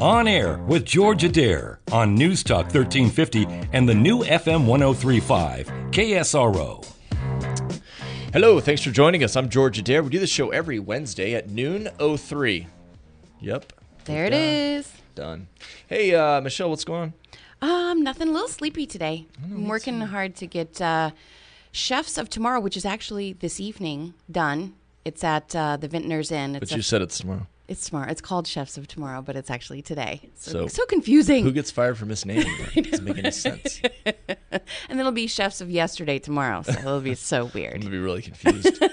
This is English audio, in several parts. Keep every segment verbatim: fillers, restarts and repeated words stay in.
On Air with George Adair on News Talk thirteen fifty and the new F M one oh three point five, K S R O. Hello, thanks for joining us. I'm George Adair. We do this show every Wednesday at noon oh three. Yep. There it done. is. Done. Hey, uh, Michelle, what's going on? Um, nothing. A little sleepy today. know, I'm working hard to get uh, Chefs of Tomorrow, which is actually this evening, done. It's at uh, the Vintners Inn. It's But you a, said it's tomorrow. It's tomorrow. It's called Chefs of Tomorrow, but it's actually today. So, So, so confusing. Who gets fired for misnaming it? Doesn't make any sense. And then it'll be Chefs of Yesterday tomorrow, so it'll be so I'm weird. going to be really confused.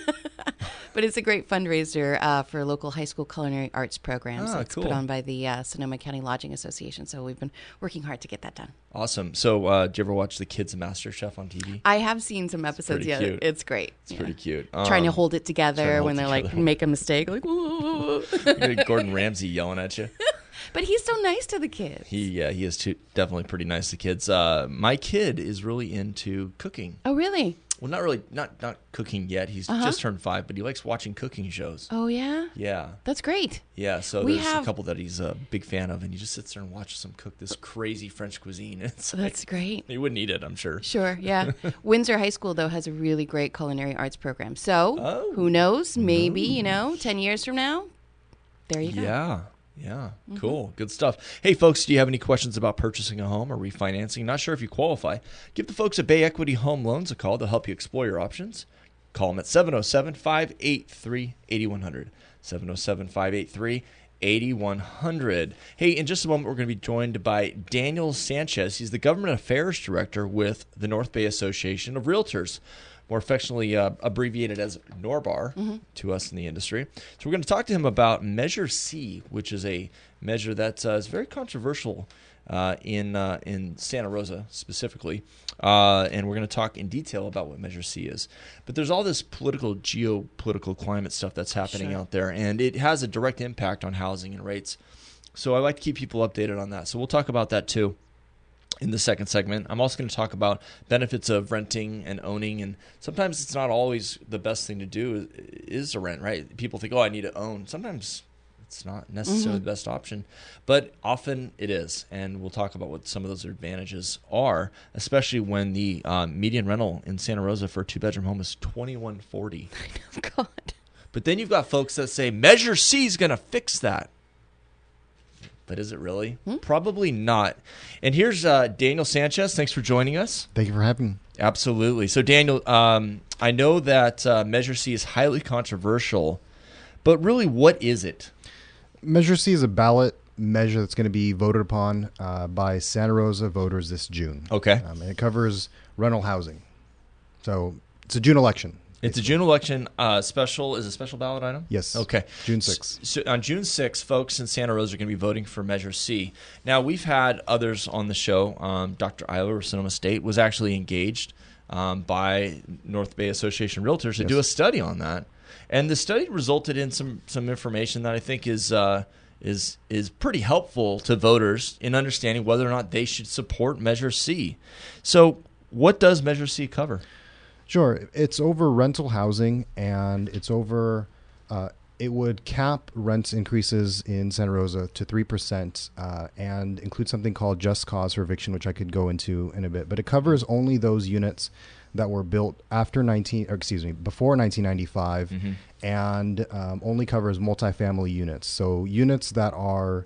But it's a great fundraiser uh, for local high school culinary arts programs. Ah, It's cool. put on by the uh, Sonoma County Lodging Association, so we've been working hard to get that done. Awesome. So, uh, did you ever watch the Kids Master Chef on T V? I have seen some episodes pretty yet. cute. It's great. It's pretty cute. Um, Trying to hold it together trying to hold when it they're like together. make a mistake, like whoa. You got Gordon Ramsay yelling at you. But he's so nice to the kids. He, yeah, he is too, definitely pretty nice to kids. Uh, my kid is really into cooking. Oh really? Well, not really, not not cooking yet. He's Uh-huh. just turned five, but he likes watching cooking shows. Oh yeah. Yeah, That's great. yeah. So We there's have- a couple that he's a big fan of, and he just sits there and watches them cook this crazy French cuisine. It's like, That's great. he wouldn't eat it, I'm sure. Sure, yeah. Windsor High School, though, has a really great culinary arts program. So, Oh. who knows? Maybe, you know, ten years from now, there you go. Yeah. Yeah, Mm-hmm. cool. Good stuff. Hey, folks, do you have any questions about purchasing a home or refinancing? Not sure if you qualify? Give the folks at Bay Equity Home Loans a call. They'll help you explore your options. Call them at seven oh seven, five eight three, eight one zero zero. seven oh seven, five eight three, eight one zero zero. Hey, in just a moment, we're going to be joined by Daniel Sanchez. He's the Government Affairs Director with the North Bay Association of Realtors, more affectionately uh, abbreviated as NORBAR Mm-hmm. to us in the industry. So we're going to talk to him about Measure C, which is a measure that uh, is very controversial uh, in uh, in Santa Rosa specifically. Uh, and we're going to talk in detail about what Measure C is. But there's all this political, geopolitical climate stuff that's happening Sure. out there, and it has a direct impact on housing and rates. So I like to keep people updated on that. So we'll talk about that too in the second segment. I'm also going to talk about benefits of renting and owning, and sometimes it's not always the best thing to do is to rent, right? People think, oh, I need to own. Sometimes it's not necessarily the best option, but often it is, and we'll talk about what some of those advantages are, especially when the um, median rental in Santa Rosa for a two-bedroom home is twenty-one forty. Oh, God. But then you've got folks that say Measure C is going to fix that. But is it really? Hmm? Probably not. And here's uh, Daniel Sanchez. Thanks for joining us. Thank you for having me. Absolutely. So, Daniel, um, I know that uh, Measure C is highly controversial, but really, what is it? Measure C is a ballot measure that's going to be voted upon uh, by Santa Rosa voters this June. Okay. Um, and it covers rental housing. So it's a June election. It's a June election. Uh, special is a special ballot item? Yes. Okay. June sixth. So on June sixth, folks in Santa Rosa are going to be voting for Measure C. Now, we've had others on the show. Um, Doctor Eiler of Sonoma State was actually engaged um, by North Bay Association Realtors to Yes. do a study on that. And the study resulted in some, some information that I think is uh, is is pretty helpful to voters in understanding whether or not they should support Measure C. So what does Measure C cover? Sure. It's over rental housing, and it's over, uh, it would cap rent increases in Santa Rosa to three percent uh, and include something called just cause for eviction, which I could go into in a bit. But it covers only those units that were built after nineteen, or excuse me, before nineteen ninety-five, Mm-hmm. and um, only covers multifamily units. So units that are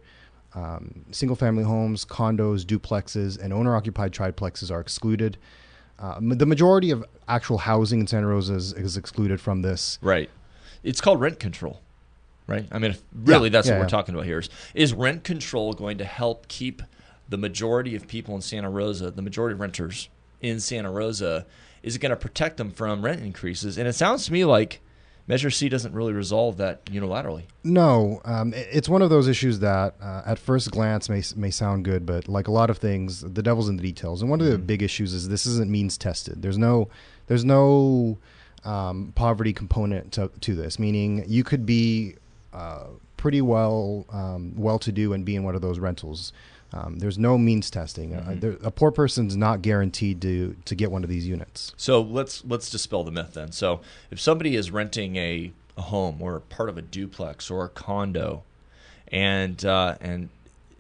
um, single-family homes, condos, duplexes, and owner-occupied triplexes are excluded. Uh, m- the majority of actual housing in Santa Rosa is, is excluded from this. Right. It's called rent control, right? I mean, if really Yeah, that's yeah, what we're yeah. talking about here. Is, is rent control going to help keep the majority of people in Santa Rosa, the majority of renters in Santa Rosa, is it going to protect them from rent increases? And it sounds to me like Measure C doesn't really resolve that unilaterally. No, um, i- it's one of those issues that uh, at first glance may may sound good, but like a lot of things, the devil's in the details. And one of the big issues is this isn't means tested. There's no there's no um, poverty component to, to this, meaning you could be uh, pretty well um, well to do and be in one of those rentals. Um, there's no means testing. Mm-hmm. Uh, there, a poor person's not guaranteed to to get one of these units. So let's let's dispel the myth then. So if somebody is renting a, a home or part of a duplex or a condo, and uh, and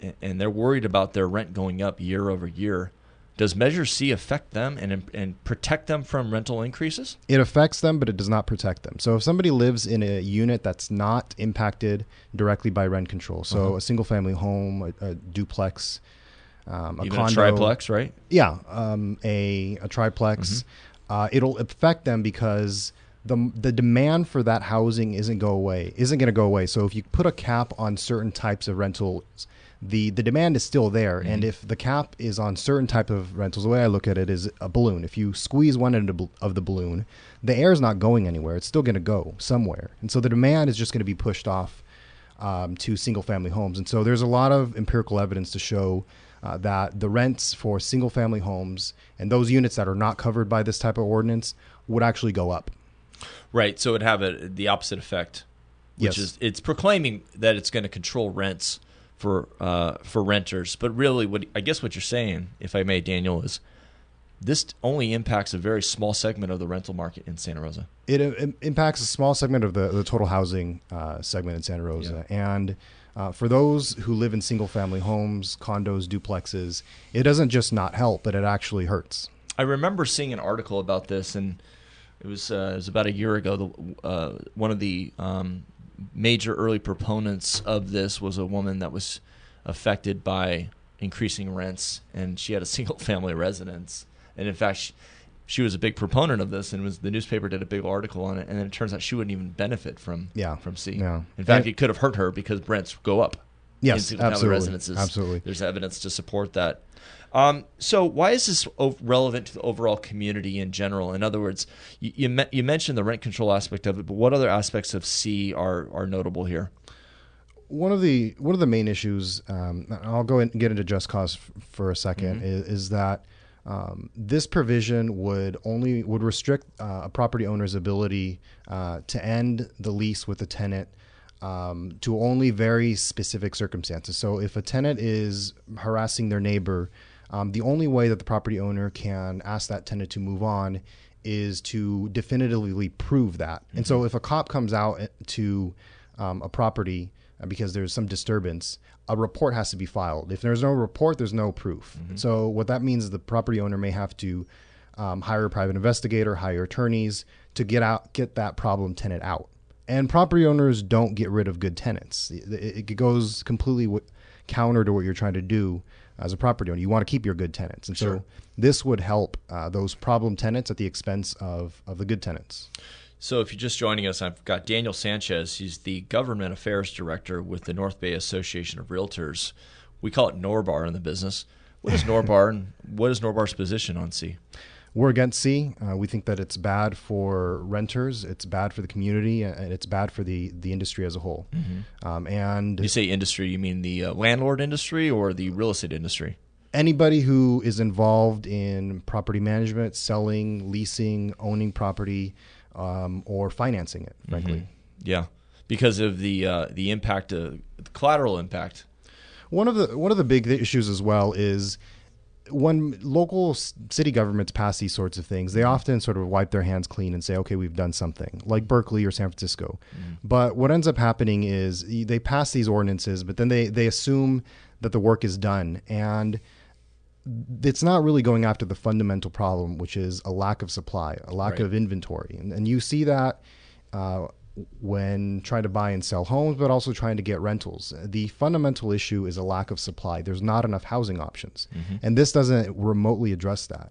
and they're worried about their rent going up year over year, does Measure C affect them and and protect them from rental increases? It affects them, but it does not protect them. So if somebody lives in a unit that's not impacted directly by rent control, so uh-huh. a single-family home, a, a duplex, um, a Even condo, a triplex, right? Yeah, um, a a triplex. Mm-hmm. Uh, it'll affect them because the the demand for that housing isn't go away, isn't going to go away. So if you put a cap on certain types of rentals, the the demand is still there. Mm-hmm. And if the cap is on certain type of rentals, the way I look at it is a balloon. If you squeeze one end of the balloon, the air is not going anywhere. It's still going to go somewhere. And so the demand is just going to be pushed off um, to single family homes. And so there's a lot of empirical evidence to show uh, that the rents for single family homes and those units that are not covered by this type of ordinance would actually go up. Right. So it would have a, the opposite effect, which yes. is it's proclaiming that it's going to control rents for uh, for renters. But really, what I guess what you're saying, if I may, Daniel, is this only impacts a very small segment of the rental market in Santa Rosa. It, it impacts a small segment of the, the total housing uh, segment in Santa Rosa. Yeah. And uh, for those who live in single-family homes, condos, duplexes, it doesn't just not help, but it actually hurts. I remember seeing an article about this, and it was uh, it was about a year ago. The, uh, one of the um, major early proponents of this was a woman that was affected by increasing rents, and she had a single-family residence. And in fact, she, she was a big proponent of this, and was the newspaper did a big article on it. And then it turns out she wouldn't even benefit from yeah. from C. Yeah. In fact, and it could have hurt her because rents go up. Yes, in single-family absolutely. residences. Absolutely. There's evidence to support that. Um, so why is this o- relevant to the overall community in general? In other words, you you, me- you mentioned the rent control aspect of it, but what other aspects of C are are notable here? One of the one of the main issues, um, I'll go and get into just cause f- for a second, Mm-hmm. is, is that um, this provision would only would restrict uh, a property owner's ability uh, to end the lease with a tenant um, to only very specific circumstances. So if a tenant is harassing their neighbor, um, the only way that the property owner can ask that tenant to move on is to definitively prove that. Mm-hmm. And so if a cop comes out to um, a property because there's some disturbance, a report has to be filed. If there's no report, there's no proof. Mm-hmm. So what that means is the property owner may have to um, hire a private investigator, hire attorneys to get out, get that problem tenant out. And property owners don't get rid of good tenants. It, it goes completely w- counter to what you're trying to do as a property owner. You want to keep your good tenants. And sure. so this would help uh, those problem tenants at the expense of, of the good tenants. So if you're just joining us, I've got Daniel Sanchez. He's the Government Affairs Director with the North Bay Association of Realtors. We call it NORBAR in the business. What is NORBAR, and what is NORBAR's position on C? We're against C. Uh, we think that it's bad for renters, it's bad for the community, and it's bad for the, the industry as a whole. Mm-hmm. Um, and you say industry, you mean the uh, landlord industry or the real estate industry? Anybody who is involved in property management, selling, leasing, owning property, Um, or financing it, frankly. Mm-hmm. Yeah, because of the uh, the impact, of, the collateral impact. One of the one of the big issues as well is when local city governments pass these sorts of things, they often sort of wipe their hands clean and say, okay, we've done something, like Berkeley or San Francisco. Mm. But what ends up happening is they pass these ordinances, but then they, they assume that the work is done. And it's not really going after the fundamental problem, which is a lack of supply, a lack right. of inventory. And, and you see that uh, when trying to buy and sell homes, but also trying to get rentals. The fundamental issue is a lack of supply. There's not enough housing options. Mm-hmm. And this doesn't remotely address that.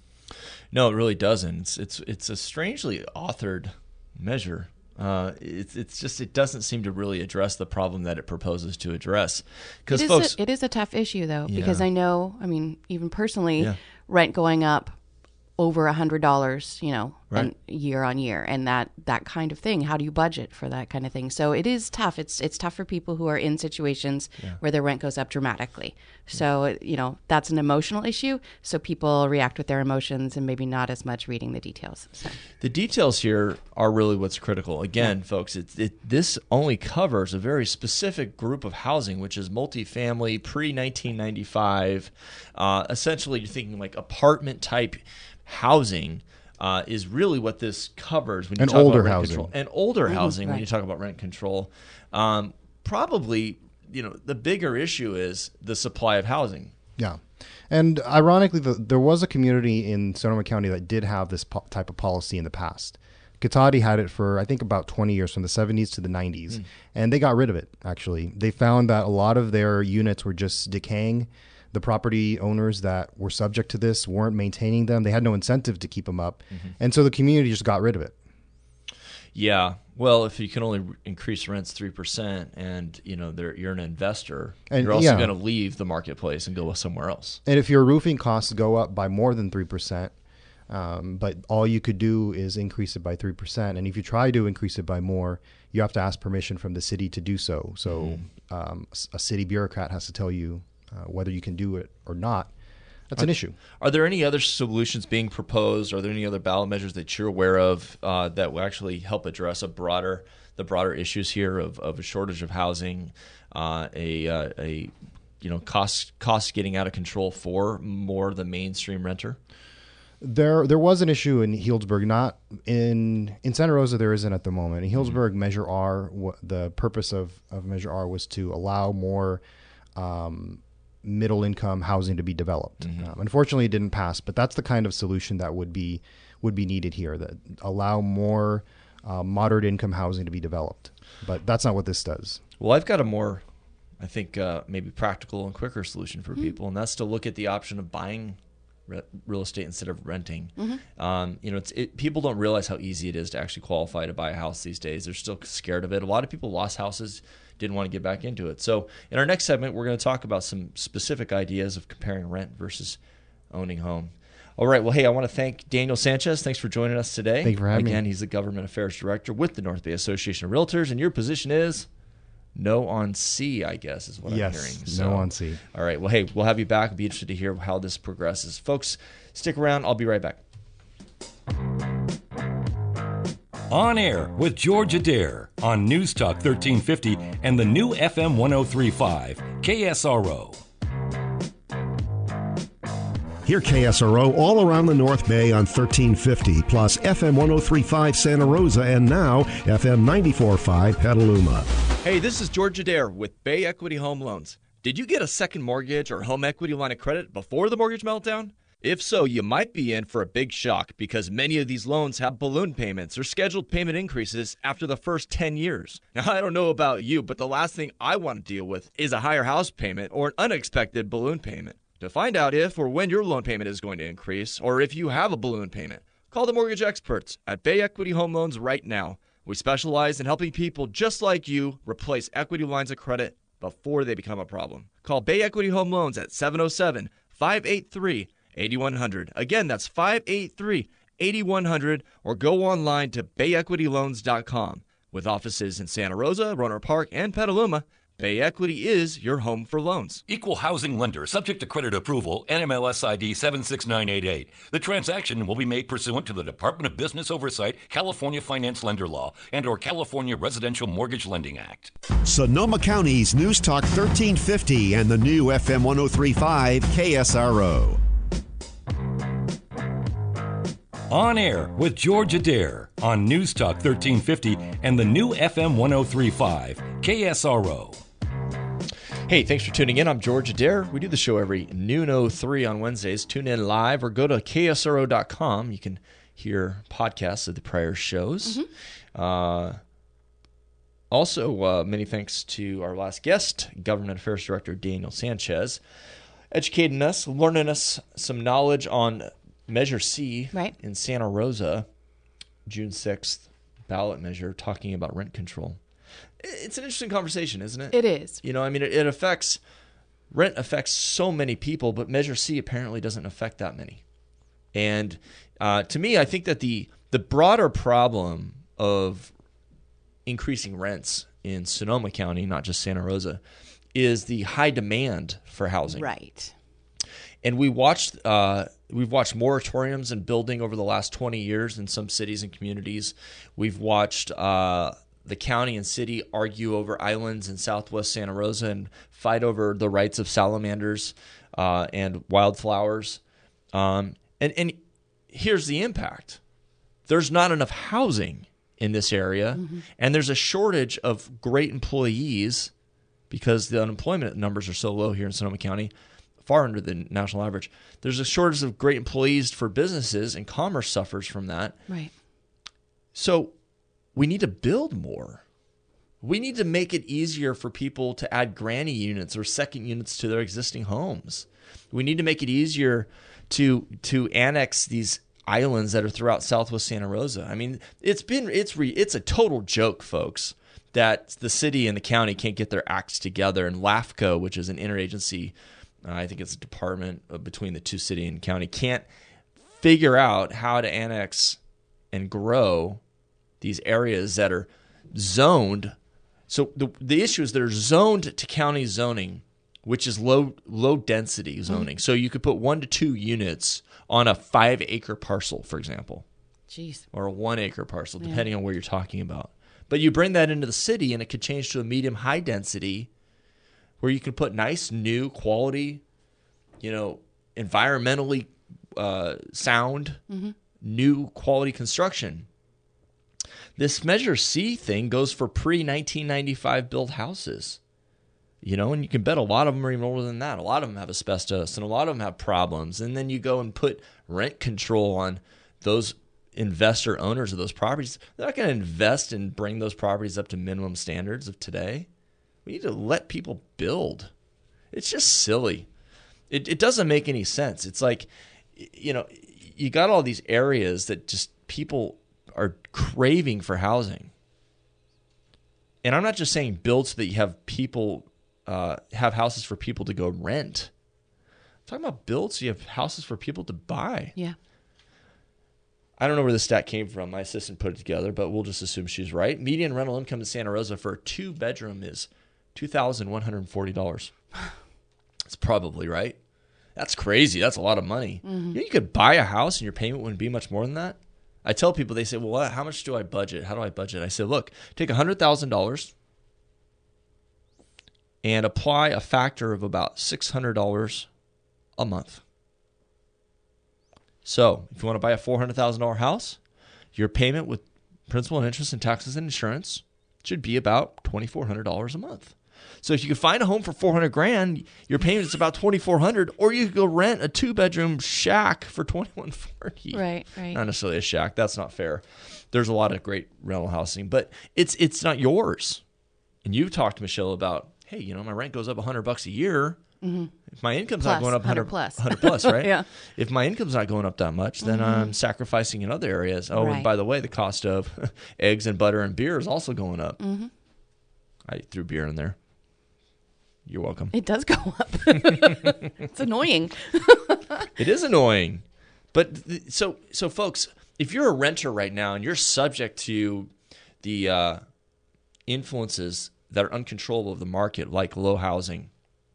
No, it really doesn't. It's it's, it's a strangely authored measure. Uh, it's it's just it doesn't seem to really address the problem that it proposes to address. Because it, folks, a, it is a tough issue though, yeah. because I know, I mean, even personally, yeah. rent going up over a hundred dollars, you know, right. and year on year, and that that kind of thing. How do you budget for that kind of thing? So it is tough. It's it's tough for people who are in situations yeah. where their rent goes up dramatically. So you know that's an emotional issue. So people react with their emotions and maybe not as much reading the details. So. The details here are really what's critical. Again, yeah. folks, it, it this only covers a very specific group of housing, which is multifamily, pre nineteen ninety-five. Uh, essentially, you're thinking like apartment type housing uh, is really what this covers when you and talk older about rent housing. control. And older mm-hmm, housing right. when you talk about rent control. Um, probably you know, the bigger issue is the supply of housing. Yeah. And ironically, the, there was a community in Sonoma County that did have this po- type of policy in the past. Kotati had it for, I think, about twenty years, from the seventies to the nineties. Mm. And they got rid of it, actually. They found that a lot of their units were just decaying. The property owners that were subject to this weren't maintaining them. They had no incentive to keep them up. Mm-hmm. And so the community just got rid of it. Yeah. Well, if you can only increase rents three percent and, you know, you're an investor, and you're also yeah. going to leave the marketplace and go somewhere else. And if your roofing costs go up by more than three percent, um, but all you could do is increase it by three percent. And if you try to increase it by more, you have to ask permission from the city to do so. So mm-hmm. um, a city bureaucrat has to tell you uh, whether you can do it or not. That's are, an issue. Are there any other solutions being proposed? Are there any other ballot measures that you're aware of uh, that will actually help address a broader, the broader issues here of, of a shortage of housing, uh, a uh, a you know cost costs getting out of control for more the mainstream renter? There there was an issue in Healdsburg, not in in Santa Rosa. There isn't at the moment. In Healdsburg, mm-hmm. Measure R, what, the purpose of, of Measure R was to allow more Um, middle-income housing to be developed. Mm-hmm. Um, unfortunately, it didn't pass, but that's the kind of solution that would be would be needed here, that allow more uh, moderate-income housing to be developed. But that's not what this does. Well, I've got a more, I think, uh, maybe practical and quicker solution for mm-hmm. people, and that's to look at the option of buying re- real estate instead of renting. Mm-hmm. Um, you know, it's it, people don't realize how easy it is to actually qualify to buy a house these days. They're still scared of it. A lot of people lost houses, didn't want to get back into it. So in our next segment, we're going to talk about some specific ideas of comparing rent versus owning home. All right. Well, hey, I want to thank Daniel Sanchez. Thanks for joining us today. Thank you for having Again, me. he's the Government Affairs Director with the North Bay Association of Realtors, and your position is no on C, I guess, is what yes, I'm hearing. Yes, so, no on C. All right. Well, hey, we'll have you back. I'll be interested to hear how this progresses. Folks, stick around. I'll be right back. On Air with George Adair on News Talk thirteen fifty and the new F M one oh three point five, K S R O. Hear K S R O all around the North Bay on thirteen fifty, plus F M one oh three point five Santa Rosa, and now F M ninety-four point five Petaluma. Hey, this is George Adair with Bay Equity Home Loans. Did you get a second mortgage or home equity line of credit before the mortgage meltdown? If so, you might be in for a big shock because many of these loans have balloon payments or scheduled payment increases after the first ten years. Now, I don't know about you, but the last thing I want to deal with is a higher house payment or an unexpected balloon payment. To find out if or when your loan payment is going to increase, or if you have a balloon payment, call the mortgage experts at Bay Equity Home Loans right now. We specialize in helping people just like you replace equity lines of credit before they become a problem. Call Bay Equity Home Loans at seven oh seven, five eight three, eight one zero zero. Again, that's five eight three, eight one zero zero, or go online to bay equity loans dot com. With offices in Santa Rosa, Rohnert Park, and Petaluma, Bay Equity is your home for loans. Equal housing lender, subject to credit approval, N M L S I D seven six nine eight eight. The transaction will be made pursuant to the Department of Business Oversight, California Finance Lender Law, and or California Residential Mortgage Lending Act. Sonoma County's News Talk thirteen fifty and the new F M one oh three point five K S R O. On Air with George Adair on News Talk thirteen fifty and the new F M one oh three point five K S R O. Hey, thanks for tuning in. I'm George Adair. We do the show every noon oh three on Wednesdays. Tune in live or go to K S R O dot com. You can hear podcasts of the prior shows. Mm-hmm. Uh, also, uh, many thanks to our last guest, Government Affairs Director Daniel Sanchez, educating us, learning us some knowledge on Measure C right. in Santa Rosa, June sixth, ballot measure talking about rent control. It's an interesting conversation, isn't it? It is. You know, I mean, it, it affects, rent affects so many people, but Measure C apparently doesn't affect that many. And uh, to me, I think that the the broader problem of increasing rents in Sonoma County, not just Santa Rosa, is the high demand for housing. Right. And we watched, uh, we've watched moratoriums and building over the last twenty years in some cities and communities. We've watched uh, the county and city argue over islands in southwest Santa Rosa and fight over the rights of salamanders uh, and wildflowers. Um, and, and here's the impact. There's not enough housing in this area, mm-hmm. and there's a shortage of great employees because the unemployment numbers are so low here in Sonoma County, far under the national average. There's a shortage of great employees for businesses, and commerce suffers from that. Right. So we need to build more. We need to make it easier for people to add granny units or second units to their existing homes. We need to make it easier to to annex these islands that are throughout Southwest Santa Rosa. I mean, it's been it's re, it's a total joke, folks, that the city and the county can't get their acts together. And LAFCO, which is an interagency, uh, I think it's a department between the two city and county, can't figure out how to annex and grow these areas that are zoned. So the the issue is they're zoned to county zoning, which is low low density zoning. Mm-hmm. So you could put one to two units on a five acre parcel, for example. Jeez. Or a one acre parcel, depending yeah. on where you're talking about. But you bring that into the city and it could change to a medium high density where you can put nice, new, quality, you know, environmentally uh, sound, mm-hmm. new quality construction. This Measure C thing goes for pre nineteen ninety-five built houses. You know, and you can bet a lot of them are even older than that. A lot of them have asbestos and a lot of them have problems. And then you go and put rent control on those investor owners of those properties. They're not going to invest and bring those properties up to minimum standards of today. We need to let people build. It's just silly. It, it doesn't make any sense. It's like, you know, you got all these areas that just people are craving for housing. And I'm not just saying build so that you have people uh, have houses for people to go rent. I'm talking about build so you have houses for people to buy. Yeah. I don't know where the stat came from. My assistant put it together, but we'll just assume she's right. Median rental income in Santa Rosa for a two-bedroom is two thousand one hundred forty dollars. That's probably right. That's crazy. That's a lot of money. Mm-hmm. You know, you could buy a house and your payment wouldn't be much more than that. I tell people, they say, well, how much do I budget? How do I budget? I say, look, take one hundred thousand dollars and apply a factor of about six hundred dollars a month. So if you want to buy a four hundred thousand dollars house, your payment with principal and interest and taxes and insurance should be about two thousand four hundred dollars a month. So if you can find a home for four hundred grand, your payment is about two thousand four hundred dollars, or you could go rent a two-bedroom shack for twenty-one forty. Right, right. Not necessarily a shack. That's not fair. There's a lot of great rental housing, but it's it's not yours. And you've talked, Michelle, about, hey, you know, my rent goes up one hundred bucks a year. Mm-hmm. If my income's plus, not going up one hundred, one hundred plus, one hundred plus, right? Yeah. If my income's not going up that much, then mm-hmm. I'm sacrificing in other areas. Oh, right. And by the way, the cost of eggs and butter and beer is also going up. Mm-hmm. I threw beer in there. You're welcome. It does go up. It's annoying. It is annoying. But th- so, so folks, if you're a renter right now and you're subject to the uh, influences that are uncontrollable of the market, like low housing,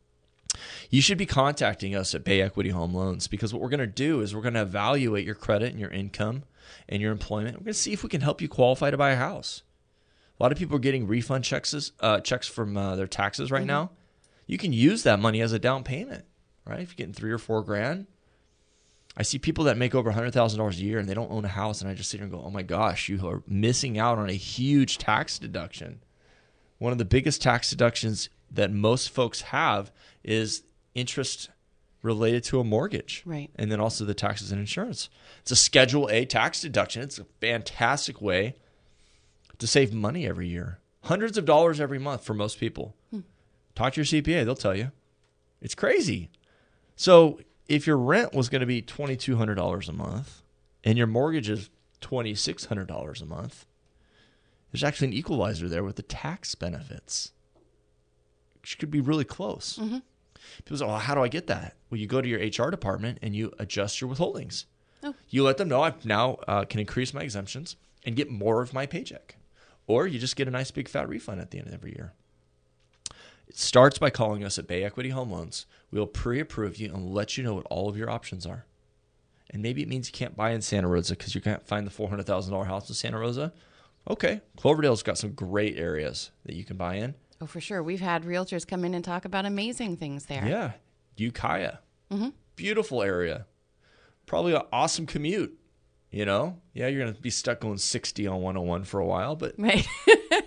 you should be contacting us at Bay Equity Home Loans, because what we're going to do is we're going to evaluate your credit and your income and your employment. We're going to see if we can help you qualify to buy a house. A lot of people are getting refund checks, uh, checks from uh, their taxes right mm-hmm. now. You can use that money as a down payment, right? If you're getting three or four grand. I see people that make over one hundred thousand dollars a year and they don't own a house, and I just sit here and go, oh my gosh, you are missing out on a huge tax deduction. One of the biggest tax deductions that most folks have is interest related to a mortgage. Right. And then also the taxes and insurance. It's a Schedule A tax deduction. It's a fantastic way to save money every year. Hundreds of dollars every month for most people. Hmm. Talk to your C P A. They'll tell you. It's crazy. So if your rent was going to be two thousand two hundred dollars a month and your mortgage is two thousand six hundred dollars a month, there's actually an equalizer there with the tax benefits, which could be really close. Mm-hmm. People say, well, how do I get that? Well, you go to your H R department and you adjust your withholdings. Oh. You let them know I now uh, can increase my exemptions and get more of my paycheck. Or you just get a nice big fat refund at the end of every year. It starts by calling us at Bay Equity Home Loans. We'll pre-approve you and let you know what all of your options are. And maybe it means you can't buy in Santa Rosa because you can't find the four hundred thousand dollars house in Santa Rosa. Okay, Cloverdale's got some great areas that you can buy in. Oh, for sure. We've had realtors come in and talk about amazing things there. Yeah, Ukiah. Mm-hmm. Beautiful area. Probably an awesome commute. You know? Yeah, you're going to be stuck going sixty on one oh one for a while, but right.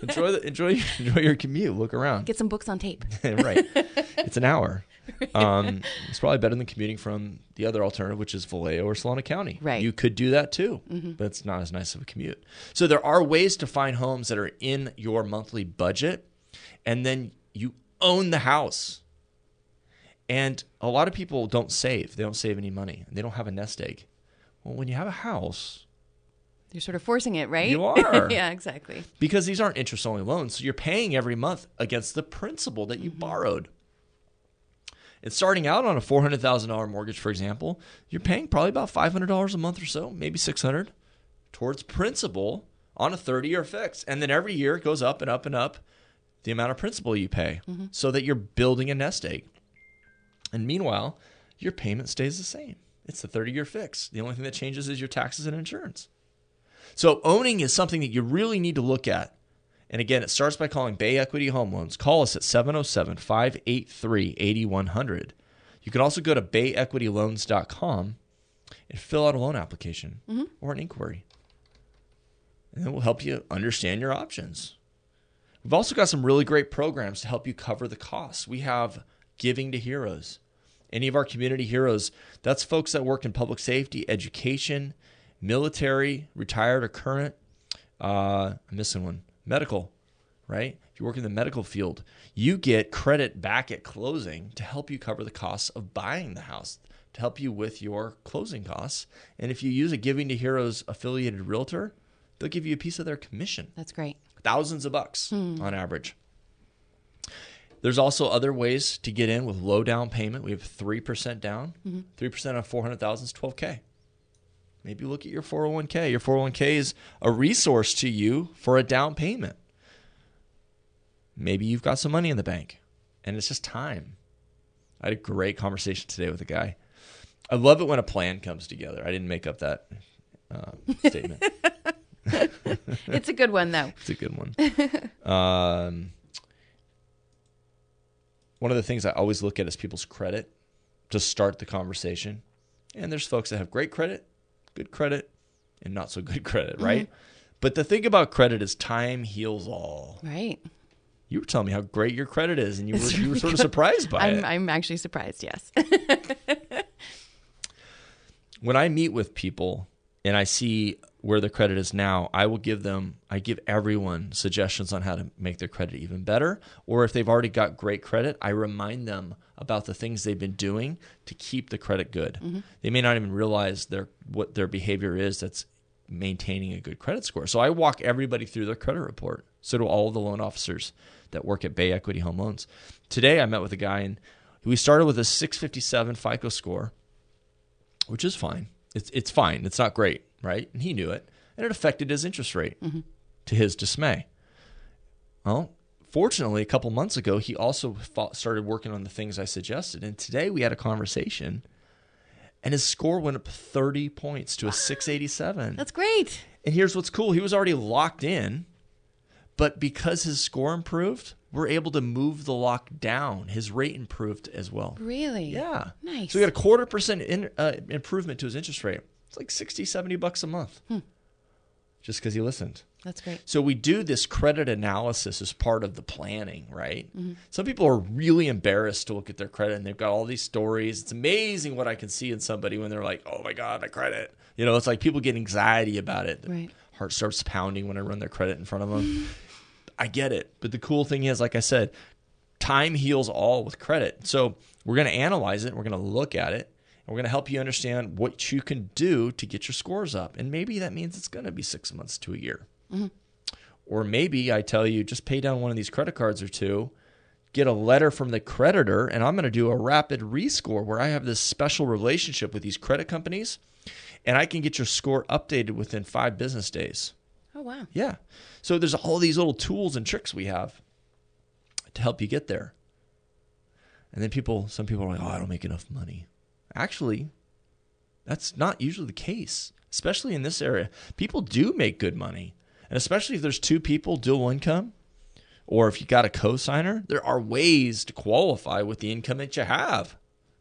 enjoy the enjoy enjoy your commute. Look around. Get some books on tape. Right. It's an hour. Um, it's probably better than commuting from the other alternative, which is Vallejo or Solano County. Right. You could do that too, mm-hmm. but it's not as nice of a commute. So there are ways to find homes that are in your monthly budget, and then you own the house. And a lot of people don't save. They don't save any money. They don't have a nest egg. Well, when you have a house, you're sort of forcing it, right? You are. Yeah, exactly. Because these aren't interest-only loans, so you're paying every month against the principal that you mm-hmm. borrowed. And starting out on a four hundred thousand dollars mortgage, for example, you're paying probably about five hundred dollars a month or so, maybe six hundred dollars, towards principal on a thirty-year fix. And then every year it goes up and up and up the amount of principal you pay mm-hmm. so that you're building a nest egg. And meanwhile, your payment stays the same. It's the thirty-year fix. The only thing that changes is your taxes and insurance. So owning is something that you really need to look at. And again, it starts by calling Bay Equity Home Loans. Call us at seven oh seven, five eight three, eight one zero zero. You can also go to bay equity loans dot com and fill out a loan application mm-hmm. or an inquiry. And it will help you understand your options. We've also got some really great programs to help you cover the costs. We have Giving to Heroes. Any of our community heroes, that's folks that work in public safety, education, military, retired or current. Uh, I'm missing one. Medical, right? If you work in the medical field, you get credit back at closing to help you cover the costs of buying the house, to help you with your closing costs. And if you use a Giving to Heroes affiliated realtor, they'll give you a piece of their commission. That's great. Thousands of bucks hmm. on average. There's also other ways to get in with low down payment. We have three percent down. Mm-hmm. three percent on four hundred thousand is twelve K. Maybe look at your four oh one K. Your four oh one K is a resource to you for a down payment. Maybe you've got some money in the bank, and it's just time. I had a great conversation today with a guy. I love it when a plan comes together. I didn't make up that uh, statement. It's a good one, though. It's a good one. Um, one of the things I always look at is people's credit to start the conversation. And there's folks that have great credit, good credit, and not so good credit, right? Mm-hmm. But the thing about credit is time heals all. Right. You were telling me how great your credit is, and you were, you were sort of surprised by I'm, it. I'm actually surprised, yes. When I meet with people and I see where their credit is now, I will give them, I give everyone suggestions on how to make their credit even better. Or if they've already got great credit, I remind them about the things they've been doing to keep the credit good. Mm-hmm. They may not even realize their what their behavior is that's maintaining a good credit score. So I walk everybody through their credit report. So do all of the loan officers that work at Bay Equity Home Loans. Today I met with a guy, and we started with a six fifty-seven FICO score, which is fine. It's it's fine. It's not great, right? And he knew it. And it affected his interest rate, mm-hmm. to his dismay. Well, fortunately, a couple months ago, he also fought, started working on the things I suggested. And today we had a conversation, and his score went up thirty points to a six eighty-seven. That's great. And here's what's cool. He was already locked in, but because his score improved, we're able to move the lock down. His rate improved as well. Really? Yeah. Nice. So we got a quarter percent in, uh, improvement to his interest rate. It's like sixty, seventy bucks a month. Hmm. Just because he listened. That's great. So we do this credit analysis as part of the planning, right? Mm-hmm. Some people are really embarrassed to look at their credit, and they've got all these stories. It's amazing what I can see in somebody when they're like, oh my God, my credit. You know, it's like people get anxiety about it. Right. Their heart starts pounding when I run their credit in front of them. I get it. But the cool thing is, like I said, time heals all with credit. So we're going to analyze it. We're going to look at it. And we're going to help you understand what you can do to get your scores up. And maybe that means it's going to be six months to a year. Mm-hmm. Or maybe I tell you, just pay down one of these credit cards or two, get a letter from the creditor, and I'm going to do a rapid rescore where I have this special relationship with these credit companies, and I can get your score updated within five business days. Oh, wow. Yeah. So there's all these little tools and tricks we have to help you get there. And then people, some people are like, oh, I don't make enough money. Actually, that's not usually the case, especially in this area. People do make good money. And especially if there's two people, dual income, or if you got a co-signer, there are ways to qualify with the income that you have.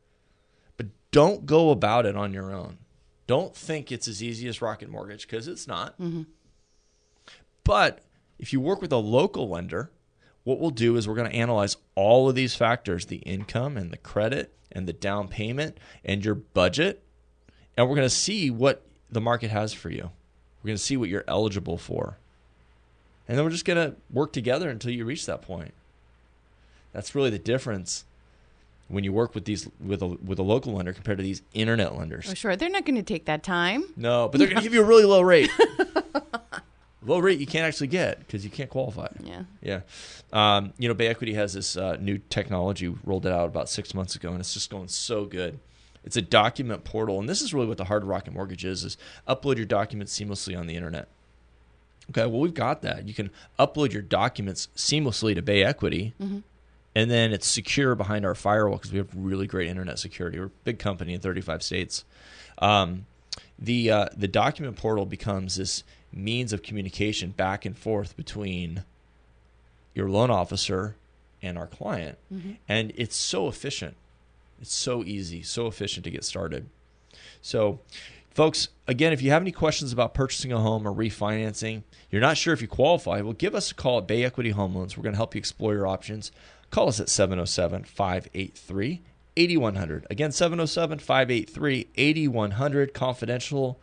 But don't go about it on your own. Don't think it's as easy as Rocket Mortgage, because it's not. Mm-hmm. But If you work with a local lender, what we'll do is we're going to analyze all of these factors, the income and the credit and the down payment and your budget, and we're going to see what the market has for you. We're going to see what you're eligible for. And then we're just going to work together until you reach that point. That's really the difference when you work with these with a with a local lender compared to these internet lenders. Oh, sure. They're not going to take that time. No, but they're going to give you a really low rate. Low rate you can't actually get because you can't qualify. Yeah. Yeah. Um, you know, Bay Equity has this uh, new technology, rolled it out about six months ago, and it's just going so good. It's a document portal, and this is really what the Hard Rocket Mortgage is, is upload your documents seamlessly on the internet. Okay, well, we've got that. You can upload your documents seamlessly to Bay Equity, mm-hmm. and then it's secure behind our firewall because we have really great internet security. We're a big company in thirty-five states. Um, the uh, the document portal becomes this means of communication back and forth between your loan officer and our client, mm-hmm. and it's so efficient. It's so easy, so efficient to get started. So, folks, again, if you have any questions about purchasing a home or refinancing, you're not sure if you qualify, well, give us a call at Bay Equity Home Loans. We're going to help you explore your options. Call us at seven oh seven, five eight three, eight one zero zero. Again, seven oh seven, five eight three, eight one zero zero. Confidential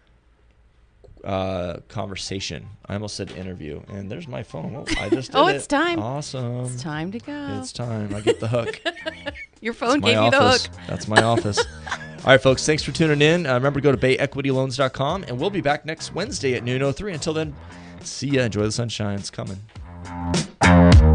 uh, conversation. I almost said interview. And there's my phone. Oh, I just did oh, it's it. time. Awesome. It's time to go. It's time. I get the hook. Your phone That's gave my you the office. hook. That's my office. All right, folks, thanks for tuning in. Uh, remember to go to bay equity loans dot com, and we'll be back next Wednesday at noon oh three. Until then, see ya. Enjoy the sunshine. It's coming.